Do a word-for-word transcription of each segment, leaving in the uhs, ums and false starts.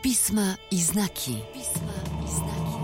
Pisma i znaki. Pisma i znaki.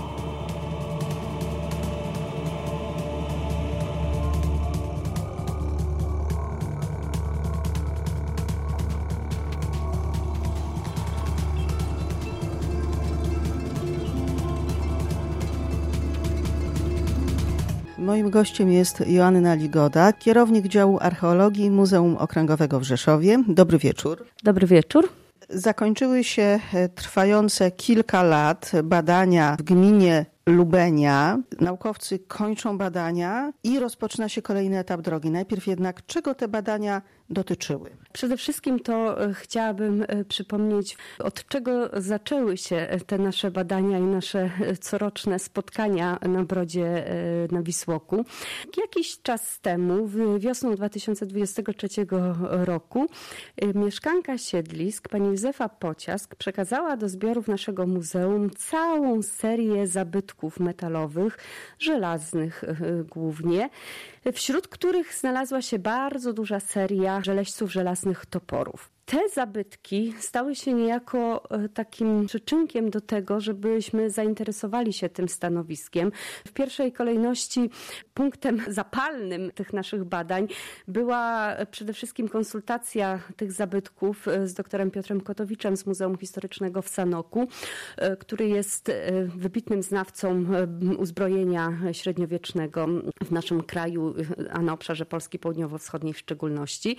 Moim gościem jest Joanna Ligoda, kierownik działu archeologii Muzeum Okręgowego w Rzeszowie. Dobry wieczór. Dobry wieczór. Zakończyły się trwające kilka lat badania w gminie Lubenia. Naukowcy kończą badania i rozpoczyna się kolejny etap drogi. Najpierw jednak, czego te badania dotyczyły? Przede wszystkim to chciałabym przypomnieć, od czego zaczęły się te nasze badania i nasze coroczne spotkania na Brodzie na Wisłoku. Jakiś czas temu, wiosną dwa tysiące dwudziestego trzeciego roku, mieszkanka Siedlisk, pani Józefa Pociask, przekazała do zbiorów naszego muzeum całą serię zabytków metalowych, żelaznych głównie, wśród których znalazła się bardzo duża seria żeleźców żelaznych toporów. Te zabytki stały się niejako takim przyczynkiem do tego, żebyśmy zainteresowali się tym stanowiskiem. W pierwszej kolejności punktem zapalnym tych naszych badań była przede wszystkim konsultacja tych zabytków z doktorem Piotrem Kotowiczem z Muzeum Historycznego w Sanoku, który jest wybitnym znawcą uzbrojenia średniowiecznego w naszym kraju, a na obszarze Polski Południowo-Wschodniej w szczególności.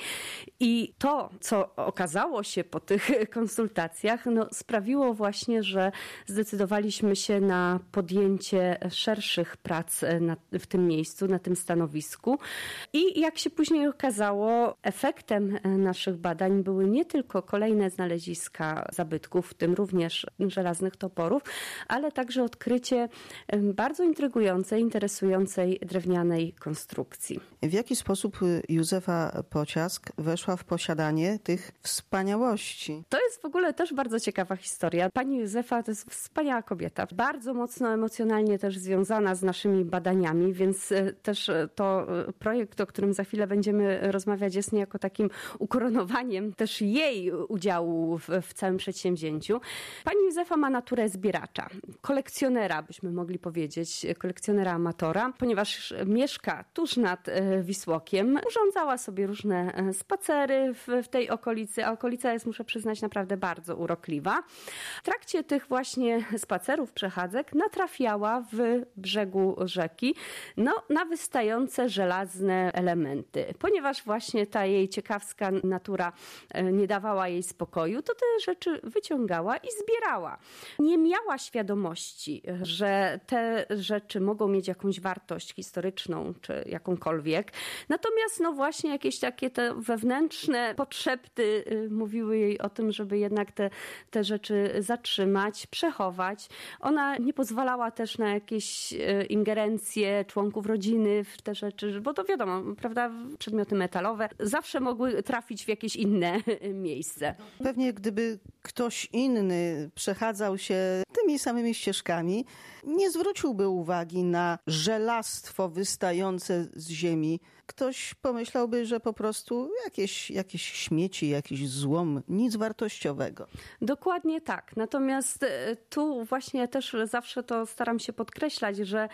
I to, co okazało się po tych konsultacjach, no, sprawiło właśnie, że zdecydowaliśmy się na podjęcie szerszych prac na, w tym miejscu, na tym stanowisku. I jak się później okazało, efektem naszych badań były nie tylko kolejne znaleziska zabytków, w tym również żelaznych toporów, ale także odkrycie bardzo intrygującej, interesującej drewnianej konstrukcji. W jaki sposób Józefa Pociask weszła w posiadanie tych wspaniałości? To jest w ogóle też bardzo ciekawa historia. Pani Józefa to jest wspaniała kobieta, bardzo mocno emocjonalnie też związana z naszymi badaniami, więc też to projekt, o którym za chwilę będziemy rozmawiać, jest niejako takim ukoronowaniem też jej udziału w, w całym przedsięwzięciu. Pani Józefa ma naturę zbieracza, kolekcjonera, byśmy mogli powiedzieć, kolekcjonera amatora, ponieważ mieszka tuż nad Wisłokiem, urządzała sobie różne spacery w, w tej okolicy, a okolica jest, muszę przyznać, naprawdę bardzo urokliwa. W trakcie tych właśnie spacerów, przechadzek natrafiała w brzegu rzeki no, na wystające żelazne elementy. Ponieważ właśnie ta jej ciekawska natura nie dawała jej spokoju, to te rzeczy wyciągała i zbierała. Nie miała świadomości, że te rzeczy mogą mieć jakąś wartość historyczną czy jakąkolwiek. Natomiast no właśnie jakieś takie te wewnętrzne podszepty mówiły jej o tym, żeby jednak te, te rzeczy zatrzymać, przechować. Ona nie pozwalała też na jakieś ingerencje członków rodziny w te rzeczy, bo to wiadomo, prawda, przedmioty metalowe zawsze mogły trafić w jakieś inne miejsce. Pewnie gdyby ktoś inny przechadzał się tymi samymi ścieżkami, nie zwróciłby uwagi na żelastwo wystające z ziemi. Ktoś pomyślałby, że po prostu jakieś, jakieś śmieci, jakiś złom, nic wartościowego. Dokładnie tak. Natomiast tu właśnie też zawsze to staram się podkreślać, że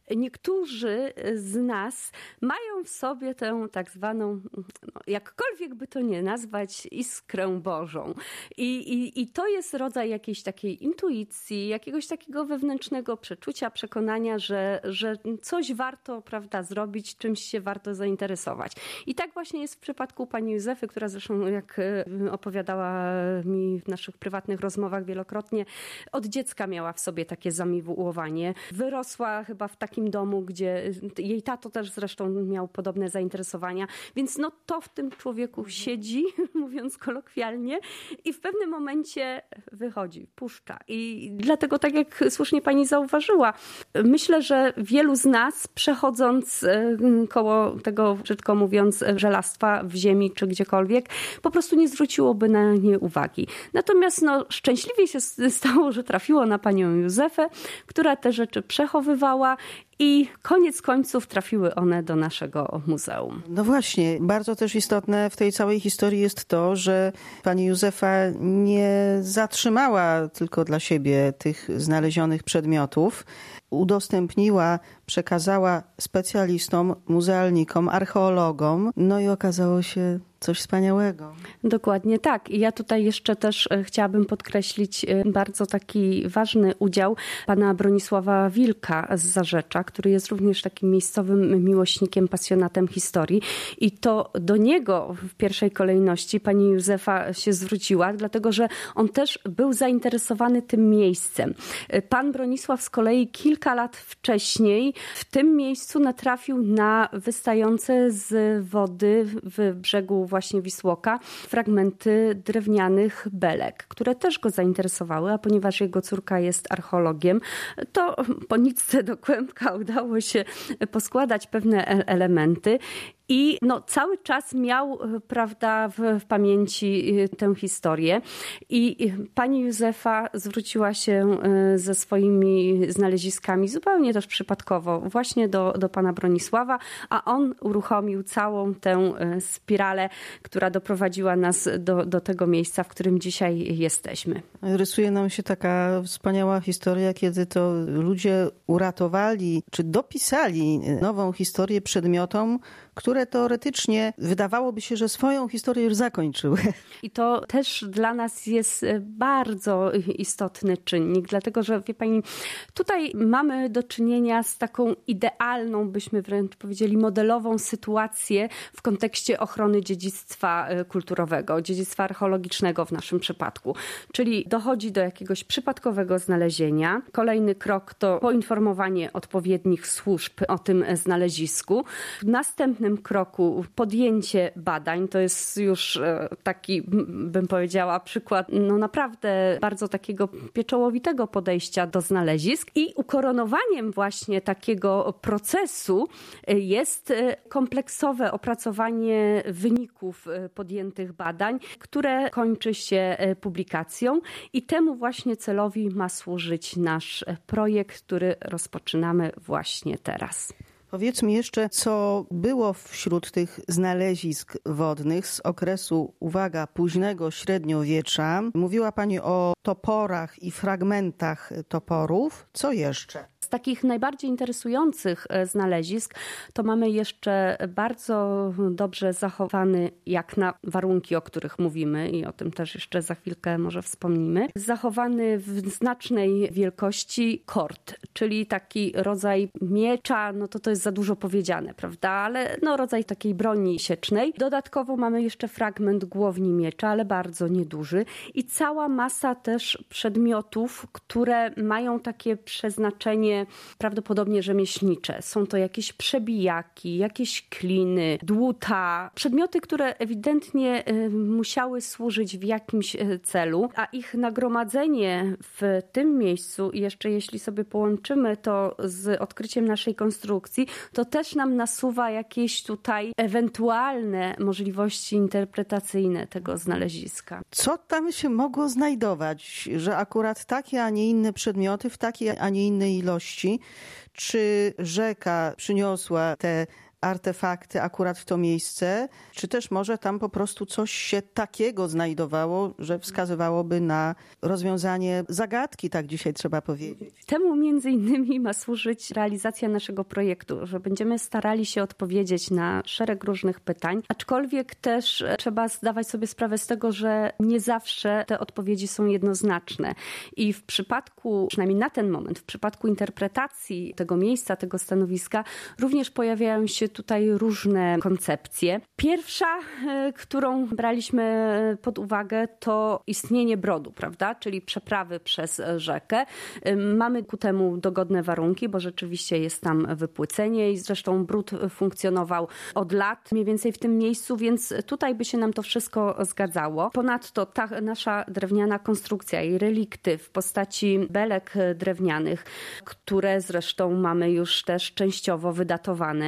niektórzy z nas mają w sobie tę tak zwaną, no, jakkolwiek by to nie nazwać, iskrę Bożą. I, i, i to jest rodzaj jakiejś takiej intuicji, jakiegoś takiego wewnętrznego przeczucia, przekonania, że, że coś warto, prawda, zrobić, czymś się warto zainteresować. I tak właśnie jest w przypadku pani Józefy, która zresztą, jak opowiadała mi w naszych prywatnych rozmowach wielokrotnie, od dziecka miała w sobie takie zamiłowanie. Wyrosła chyba w takim domu, gdzie jej tato też zresztą miał podobne zainteresowania, więc no to w tym człowieku siedzi, mówiąc kolokwialnie, i w pewnym momencie wychodzi, puszcza. I dlatego, tak jak słusznie pani zauważyła, myślę, że wielu z nas, przechodząc koło tego, brzydko mówiąc, żelastwa w ziemi czy gdziekolwiek, po prostu nie zwróciłoby na nie uwagi. Natomiast no, szczęśliwie się stało, że trafiło na panią Józefę, która te rzeczy przechowywała i koniec końców trafiły one do naszego muzeum. No właśnie, bardzo też istotne w tej całej historii jest to, że pani Józefa nie zatrzymała tylko dla siebie tych znalezionych przedmiotów. Udostępniła, przekazała specjalistom, muzealnikom, archeologom, no i okazało się coś wspaniałego. Dokładnie tak. I ja tutaj jeszcze też chciałabym podkreślić bardzo taki ważny udział pana Bronisława Wilka z Zarzecza, który jest również takim miejscowym miłośnikiem, pasjonatem historii. I to do niego w pierwszej kolejności pani Józefa się zwróciła, dlatego że on też był zainteresowany tym miejscem. Pan Bronisław z kolei kilka lat wcześniej w tym miejscu natrafił na wystające z wody w brzegu właśnie Wisłoka fragmenty drewnianych belek, które też go zainteresowały, a ponieważ jego córka jest archeologiem, to po nitce do kłębka udało się poskładać pewne elementy. I no, cały czas miał, prawda, w, w pamięci tę historię. I pani Józefa zwróciła się ze swoimi znaleziskami zupełnie też przypadkowo właśnie do, do pana Bronisława, a on uruchomił całą tę spiralę, która doprowadziła nas do, do tego miejsca, w którym dzisiaj jesteśmy. Rysuje nam się taka wspaniała historia, kiedy to ludzie uratowali, czy dopisali nową historię przedmiotom, które teoretycznie wydawałoby się, że swoją historię już zakończyły. I to też dla nas jest bardzo istotny czynnik, dlatego że wie pani, tutaj mamy do czynienia z taką idealną, byśmy wręcz powiedzieli, modelową sytuację w kontekście ochrony dziedzictwa kulturowego, dziedzictwa archeologicznego w naszym przypadku. Czyli dochodzi do jakiegoś przypadkowego znalezienia. Kolejny krok to poinformowanie odpowiednich służb o tym znalezisku. W następnym kroku podjęcie badań, to jest już taki, bym powiedziała, przykład no naprawdę bardzo takiego pieczołowitego podejścia do znalezisk i ukoronowaniem właśnie takiego procesu jest kompleksowe opracowanie wyników podjętych badań, które kończy się publikacją i temu właśnie celowi ma służyć nasz projekt, który rozpoczynamy właśnie teraz. Powiedz mi jeszcze, co było wśród tych znalezisk wodnych z okresu, uwaga, późnego średniowiecza. Mówiła pani o toporach i fragmentach toporów. Co jeszcze? Z takich najbardziej interesujących znalezisk to mamy jeszcze bardzo dobrze zachowany, jak na warunki, o których mówimy i o tym też jeszcze za chwilkę może wspomnimy, zachowany w znacznej wielkości kord, czyli taki rodzaj miecza, no to to jest za dużo powiedziane, prawda, ale no rodzaj takiej broni siecznej. Dodatkowo mamy jeszcze fragment głowni miecza, ale bardzo nieduży i cała masa też przedmiotów, które mają takie przeznaczenie prawdopodobnie rzemieślnicze. Są to jakieś przebijaki, jakieś kliny, dłuta, przedmioty, które ewidentnie musiały służyć w jakimś celu, a ich nagromadzenie w tym miejscu, i jeszcze jeśli sobie połączymy to z odkryciem naszej konstrukcji, to też nam nasuwa jakieś tutaj ewentualne możliwości interpretacyjne tego znaleziska. Co tam się mogło znajdować, że akurat takie, a nie inne przedmioty w takiej, a nie innej ilości? Czy rzeka przyniosła te artefakty akurat w to miejsce, czy też może tam po prostu coś się takiego znajdowało, że wskazywałoby na rozwiązanie zagadki, tak dzisiaj trzeba powiedzieć. Temu między innymi ma służyć realizacja naszego projektu, że będziemy starali się odpowiedzieć na szereg różnych pytań, aczkolwiek też trzeba zdawać sobie sprawę z tego, że nie zawsze te odpowiedzi są jednoznaczne. I w przypadku, przynajmniej na ten moment, w przypadku interpretacji tego miejsca, tego stanowiska, również pojawiają się tutaj różne koncepcje. Pierwsza, którą braliśmy pod uwagę, to istnienie brodu, prawda? Czyli przeprawy przez rzekę. Mamy ku temu dogodne warunki, bo rzeczywiście jest tam wypłycenie i zresztą bród funkcjonował od lat mniej więcej w tym miejscu, więc tutaj by się nam to wszystko zgadzało. Ponadto ta nasza drewniana konstrukcja i relikty w postaci belek drewnianych, które zresztą mamy już też częściowo wydatowane, a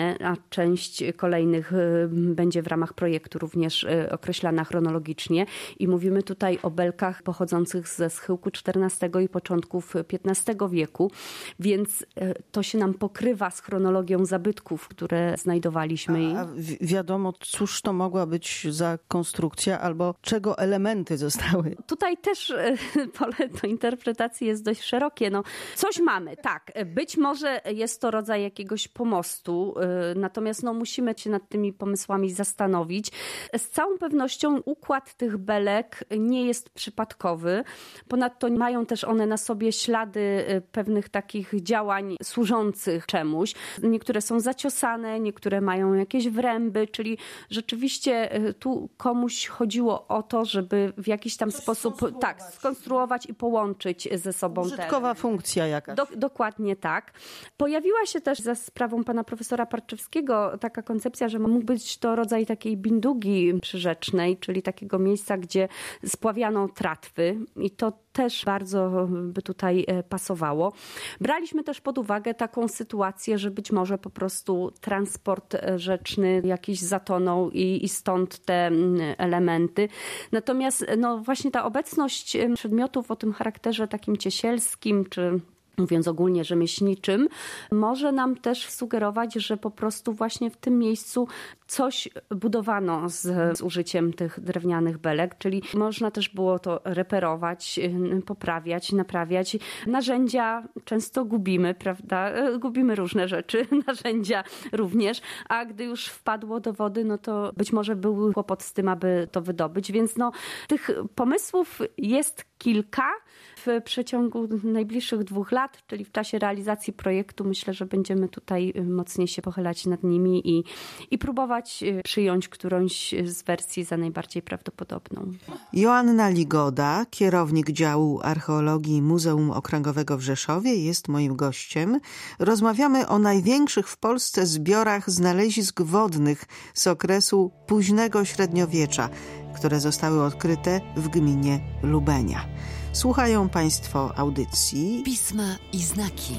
część kolejnych będzie w ramach projektu również określana chronologicznie i mówimy tutaj o belkach pochodzących ze schyłku czternastego i początków piętnastego wieku, więc to się nam pokrywa z chronologią zabytków, które znajdowaliśmy. A wi- wiadomo, cóż to mogła być za konstrukcja albo czego elementy zostały? Tutaj też pole do interpretacji jest dość szerokie. No, coś mamy, tak. Być może jest to rodzaj jakiegoś pomostu, natomiast no, musimy się nad tymi pomysłami zastanowić. Z całą pewnością układ tych belek nie jest przypadkowy. Ponadto mają też one na sobie ślady pewnych takich działań służących czemuś. Niektóre są zaciosane, niektóre mają jakieś wręby, czyli rzeczywiście tu komuś chodziło o to, żeby w jakiś tam Coś sposób tak, skonstruować i połączyć ze sobą. Użytkowa te... funkcja jakaś. Do, dokładnie tak. Pojawiła się też za sprawą pana profesora Parczewskiego taka koncepcja, że mógł być to rodzaj takiej bindugi przyrzecznej, czyli takiego miejsca, gdzie spławiano tratwy i to też bardzo by tutaj pasowało. Braliśmy też pod uwagę taką sytuację, że być może po prostu transport rzeczny jakiś zatonął i, i stąd te elementy. Natomiast no właśnie ta obecność przedmiotów o tym charakterze takim ciesielskim, czy mówiąc ogólnie rzemieślniczym, może nam też sugerować, że po prostu właśnie w tym miejscu coś budowano z, z użyciem tych drewnianych belek, czyli można też było to reperować, poprawiać, naprawiać. Narzędzia często gubimy, prawda? Gubimy różne rzeczy, narzędzia również, a gdy już wpadło do wody, no to być może był kłopot z tym, aby to wydobyć, więc no tych pomysłów jest kilka. W przeciągu najbliższych dwóch lat, czyli w czasie realizacji projektu, myślę, że będziemy tutaj mocniej się pochylać nad nimi i, i próbować przyjąć którąś z wersji za najbardziej prawdopodobną. Joanna Ligoda, kierownik działu archeologii Muzeum Okręgowego w Rzeszowie, jest moim gościem. Rozmawiamy o największych w Polsce zbiorach znalezisk wodnych z okresu późnego średniowiecza, które zostały odkryte w gminie Lubenia. Słuchają Państwo audycji Pisma i znaki.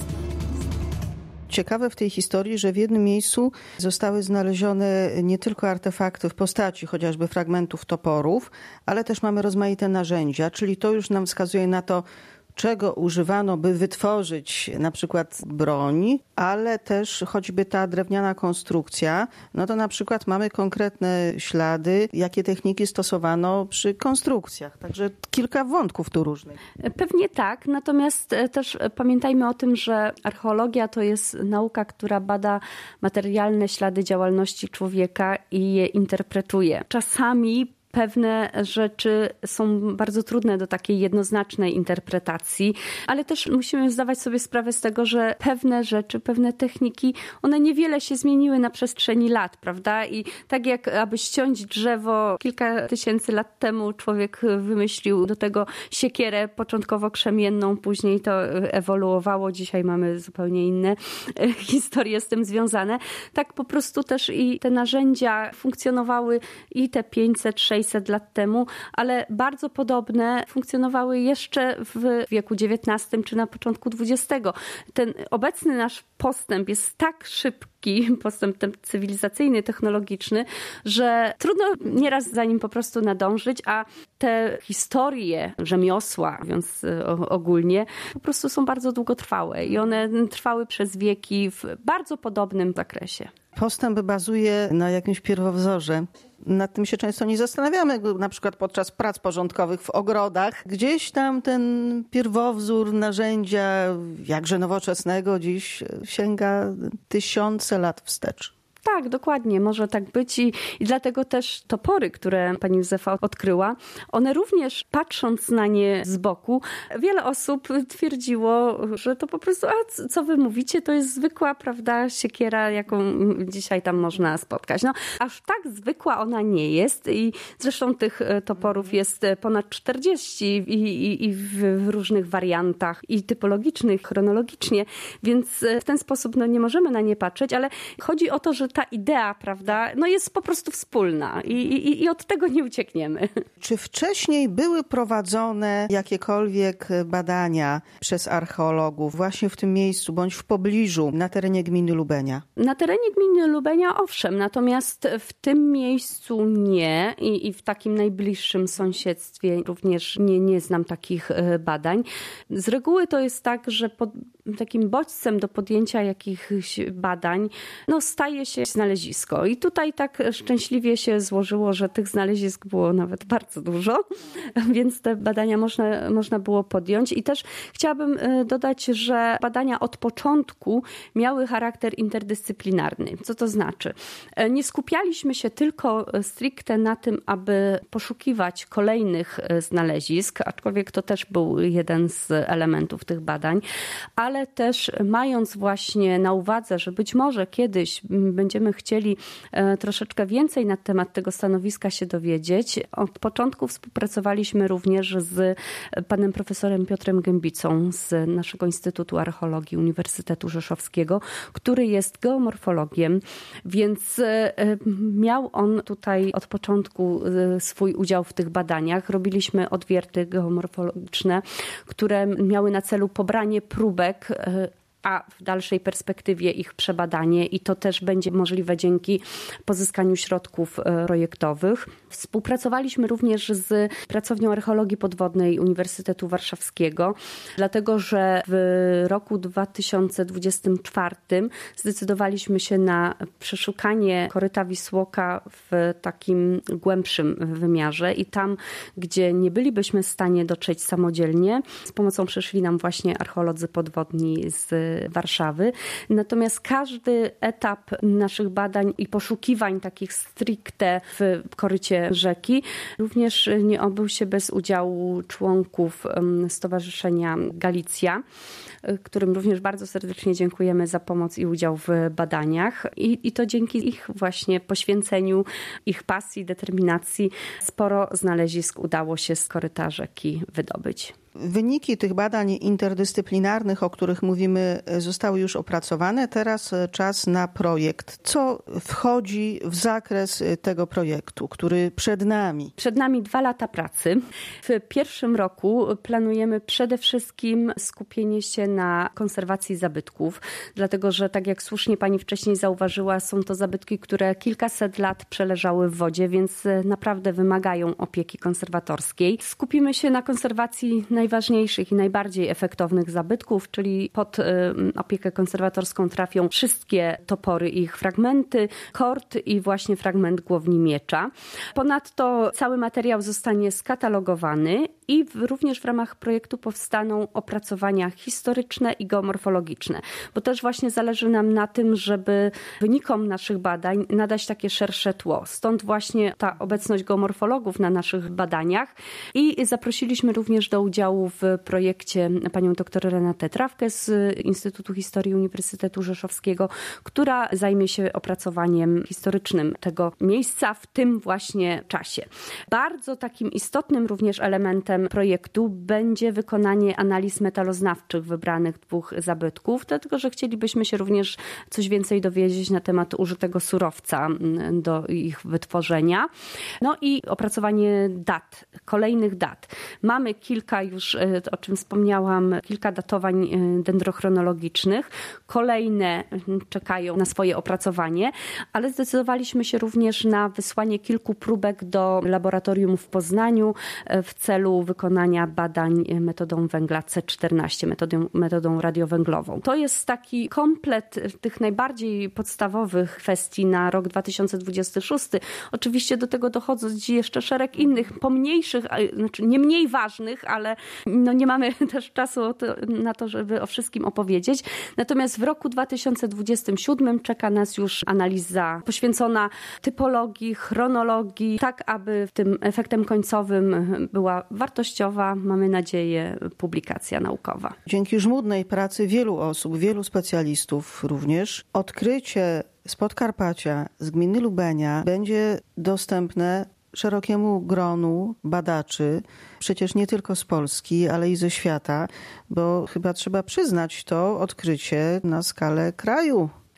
Ciekawe w tej historii, że w jednym miejscu zostały znalezione nie tylko artefakty w postaci chociażby fragmentów toporów, ale też mamy rozmaite narzędzia, czyli to już nam wskazuje na to, czego używano, by wytworzyć na przykład broń, ale też choćby ta drewniana konstrukcja, no to na przykład mamy konkretne ślady, jakie techniki stosowano przy konstrukcjach. Także kilka wątków tu różnych. Pewnie tak, natomiast też pamiętajmy o tym, że archeologia to jest nauka, która bada materialne ślady działalności człowieka i je interpretuje. Czasami pewne rzeczy są bardzo trudne do takiej jednoznacznej interpretacji, ale też musimy zdawać sobie sprawę z tego, że pewne rzeczy, pewne techniki, one niewiele się zmieniły na przestrzeni lat, prawda? I tak jak aby ściąć drzewo kilka tysięcy lat temu człowiek wymyślił do tego siekierę początkowo krzemienną, później to ewoluowało, dzisiaj mamy zupełnie inne historie z tym związane. Tak po prostu też i te narzędzia funkcjonowały i te pięćset sześćset lat temu, ale bardzo podobne funkcjonowały jeszcze w wieku dziewiętnastym czy na początku dwudziestego. Ten obecny nasz postęp jest tak szybki, postęp cywilizacyjny, technologiczny, że trudno nieraz za nim po prostu nadążyć, a te historie rzemiosła, mówiąc ogólnie, po prostu są bardzo długotrwałe i one trwały przez wieki w bardzo podobnym zakresie. Postęp bazuje na jakimś pierwowzorze. Nad tym się często nie zastanawiamy, na przykład podczas prac porządkowych w ogrodach. Gdzieś tam ten pierwowzór narzędzia, jakże nowoczesnego, dziś sięga tysiące lat wstecz. Tak, dokładnie, może tak być i, i dlatego też topory, które pani Józefa odkryła, one również patrząc na nie z boku, wiele osób twierdziło, że to po prostu, a co wy mówicie, to jest zwykła, prawda, siekiera, jaką dzisiaj tam można spotkać. No, aż tak zwykła ona nie jest i zresztą tych toporów jest ponad czterdzieści i, i, i w, w różnych wariantach i typologicznych, chronologicznie, więc w ten sposób no, nie możemy na nie patrzeć, ale chodzi o to, że ta idea, prawda, no jest po prostu wspólna i, i, i od tego nie uciekniemy. Czy wcześniej były prowadzone jakiekolwiek badania przez archeologów właśnie w tym miejscu bądź w pobliżu, na terenie gminy Lubenia? Na terenie gminy Lubenia owszem, natomiast w tym miejscu nie i, i w takim najbliższym sąsiedztwie również nie, nie znam takich badań. Z reguły to jest tak, że pod takim bodźcem do podjęcia jakichś badań no, staje się znalezisko. I tutaj tak szczęśliwie się złożyło, że tych znalezisk było nawet bardzo dużo, więc te badania można, można było podjąć. I też chciałabym dodać, że badania od początku miały charakter interdyscyplinarny. Co to znaczy? Nie skupialiśmy się tylko stricte na tym, aby poszukiwać kolejnych znalezisk, aczkolwiek to też był jeden z elementów tych badań, ale ale też mając właśnie na uwadze, że być może kiedyś będziemy chcieli troszeczkę więcej na temat tego stanowiska się dowiedzieć, od początku współpracowaliśmy również z panem profesorem Piotrem Gębicą z naszego Instytutu Archeologii Uniwersytetu Rzeszowskiego, który jest geomorfologiem, więc miał on tutaj od początku swój udział w tych badaniach. Robiliśmy odwierty geomorfologiczne, które miały na celu pobranie próbek, a w dalszej perspektywie ich przebadanie i to też będzie możliwe dzięki pozyskaniu środków projektowych. Współpracowaliśmy również z Pracownią Archeologii Podwodnej Uniwersytetu Warszawskiego, dlatego że w roku dwa tysiące dwudziestym czwartym zdecydowaliśmy się na przeszukanie koryta Wisłoka w takim głębszym wymiarze i tam, gdzie nie bylibyśmy w stanie dotrzeć samodzielnie, z pomocą przyszli nam właśnie archeolodzy podwodni z Warszawy. Natomiast każdy etap naszych badań i poszukiwań takich stricte w korycie rzeki również nie obył się bez udziału członków Stowarzyszenia Galicja, którym również bardzo serdecznie dziękujemy za pomoc i udział w badaniach. I, i to dzięki ich właśnie poświęceniu, ich pasji, determinacji sporo znalezisk udało się z koryta rzeki wydobyć. Wyniki tych badań interdyscyplinarnych, o których mówimy, zostały już opracowane. Teraz czas na projekt. Co wchodzi w zakres tego projektu, który przed nami? Przed nami dwa lata pracy. W pierwszym roku planujemy przede wszystkim skupienie się na konserwacji zabytków, dlatego że tak jak słusznie pani wcześniej zauważyła, są to zabytki, które kilkaset lat przeleżały w wodzie, więc naprawdę wymagają opieki konserwatorskiej. Skupimy się na konserwacji najważniejszych i najbardziej efektownych zabytków, czyli pod opiekę konserwatorską trafią wszystkie topory i ich fragmenty, kord i właśnie fragment głowni miecza. Ponadto cały materiał zostanie skatalogowany i w, również w ramach projektu powstaną opracowania historyczne i geomorfologiczne, bo też właśnie zależy nam na tym, żeby wynikom naszych badań nadać takie szersze tło. Stąd właśnie ta obecność geomorfologów na naszych badaniach i zaprosiliśmy również do udziału w projekcie panią dr Renatę Trawkę z Instytutu Historii Uniwersytetu Rzeszowskiego, która zajmie się opracowaniem historycznym tego miejsca w tym właśnie czasie. Bardzo takim istotnym również elementem projektu będzie wykonanie analiz metaloznawczych wybranych dwóch zabytków, dlatego że chcielibyśmy się również coś więcej dowiedzieć na temat użytego surowca do ich wytworzenia. No i opracowanie dat, kolejnych dat. Mamy kilka już, o czym wspomniałam, kilka datowań dendrochronologicznych. Kolejne czekają na swoje opracowanie, ale zdecydowaliśmy się również na wysłanie kilku próbek do laboratorium w Poznaniu w celu wykonania badań metodą węgla C czternaście, metodą, metodą radiowęglową. To jest taki komplet tych najbardziej podstawowych kwestii na rok dwa tysiące dwudziesty szósty. Oczywiście do tego dochodzi jeszcze szereg innych, pomniejszych, znaczy nie mniej ważnych, ale no nie mamy też czasu na to, żeby o wszystkim opowiedzieć. Natomiast w roku dwa tysiące dwudziestym siódmym czeka nas już analiza poświęcona typologii, chronologii, tak aby tym efektem końcowym była wartościowa, mamy nadzieję, publikacja naukowa. Dzięki żmudnej pracy wielu osób, wielu specjalistów również, odkrycie z Podkarpacia, z gminy Lubenia będzie dostępne szerokiemu gronu badaczy, przecież nie tylko z Polski, ale i ze świata, bo chyba trzeba przyznać to odkrycie na skalę kraju.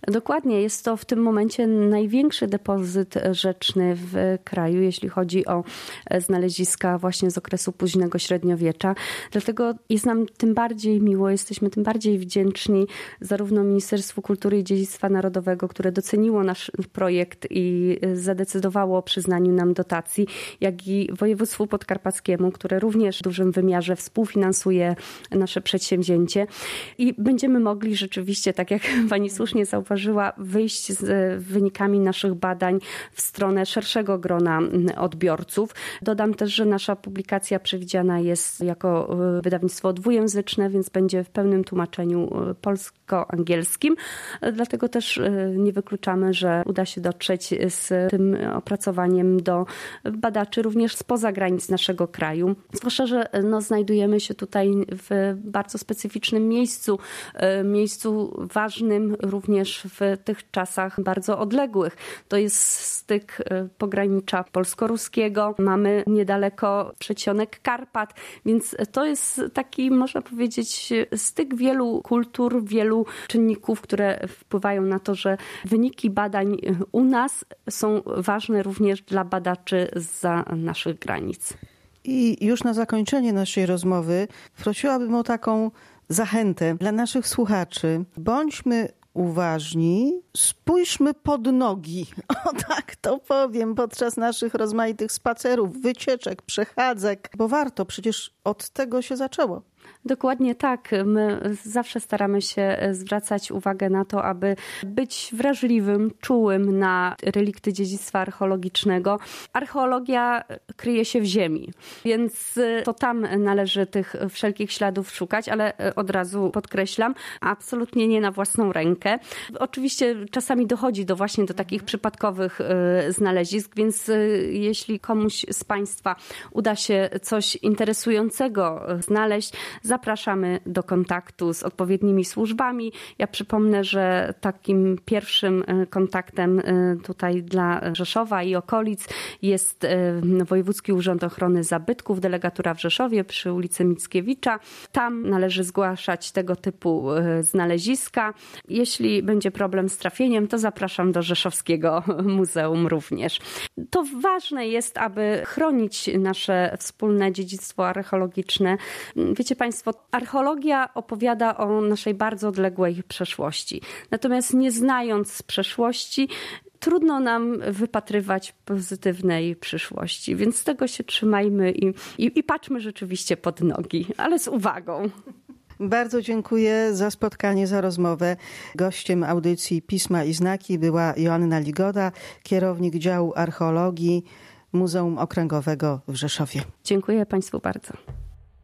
Dokładnie, jest to w tym momencie największy depozyt rzeczny w kraju, jeśli chodzi o znaleziska właśnie z okresu późnego średniowiecza. Dlatego jest nam tym bardziej miło, jesteśmy tym bardziej wdzięczni zarówno Ministerstwu Kultury i Dziedzictwa Narodowego, które doceniło nasz projekt i zadecydowało o przyznaniu nam dotacji, jak i województwu podkarpackiemu, które również w dużym wymiarze współfinansuje nasze przedsięwzięcie. I będziemy mogli rzeczywiście, tak jak pani słusznie zauważyła, wyjść z wynikami naszych badań w stronę szerszego grona odbiorców. Dodam też, że nasza publikacja przewidziana jest jako wydawnictwo dwujęzyczne, więc będzie w pełnym tłumaczeniu polsko-angielskim. Dlatego też nie wykluczamy, że uda się dotrzeć z tym opracowaniem do badaczy również spoza granic naszego kraju. Zwłaszcza, że no, znajdujemy się tutaj w bardzo specyficznym miejscu, miejscu ważnym również w tych czasach bardzo odległych. To jest styk pogranicza polsko-ruskiego. Mamy niedaleko przedsionek Karpat, więc to jest taki, można powiedzieć, styk wielu kultur, wielu czynników, które wpływają na to, że wyniki badań u nas są ważne również dla badaczy zza naszych granic. I już na zakończenie naszej rozmowy prosiłabym o taką zachętę dla naszych słuchaczy. Bądźmy uważni, spójrzmy pod nogi, o tak to powiem, podczas naszych rozmaitych spacerów, wycieczek, przechadzek, bo warto, przecież od tego się zaczęło. Dokładnie tak. My zawsze staramy się zwracać uwagę na to, aby być wrażliwym, czułym na relikty dziedzictwa archeologicznego. Archeologia kryje się w ziemi, więc to tam należy tych wszelkich śladów szukać, ale od razu podkreślam, absolutnie nie na własną rękę. Oczywiście czasami dochodzi do właśnie do takich przypadkowych znalezisk, więc jeśli komuś z Państwa uda się coś interesującego znaleźć, zapraszamy do kontaktu z odpowiednimi służbami. Ja przypomnę, że takim pierwszym kontaktem tutaj dla Rzeszowa i okolic jest Wojewódzki Urząd Ochrony Zabytków, delegatura w Rzeszowie przy ulicy Mickiewicza. Tam należy zgłaszać tego typu znaleziska. Jeśli będzie problem z trafieniem, to zapraszam do Rzeszowskiego Muzeum również. To ważne jest, aby chronić nasze wspólne dziedzictwo archeologiczne. Wiecie Państwo, archeologia opowiada o naszej bardzo odległej przeszłości. Natomiast nie znając przeszłości, trudno nam wypatrywać pozytywnej przyszłości. Więc z tego się trzymajmy i, i, i patrzmy rzeczywiście pod nogi, ale z uwagą. Bardzo dziękuję za spotkanie, za rozmowę. Gościem audycji Pisma i Znaki była Joanna Ligoda, kierownik działu archeologii Muzeum Okręgowego w Rzeszowie. Dziękuję Państwu bardzo.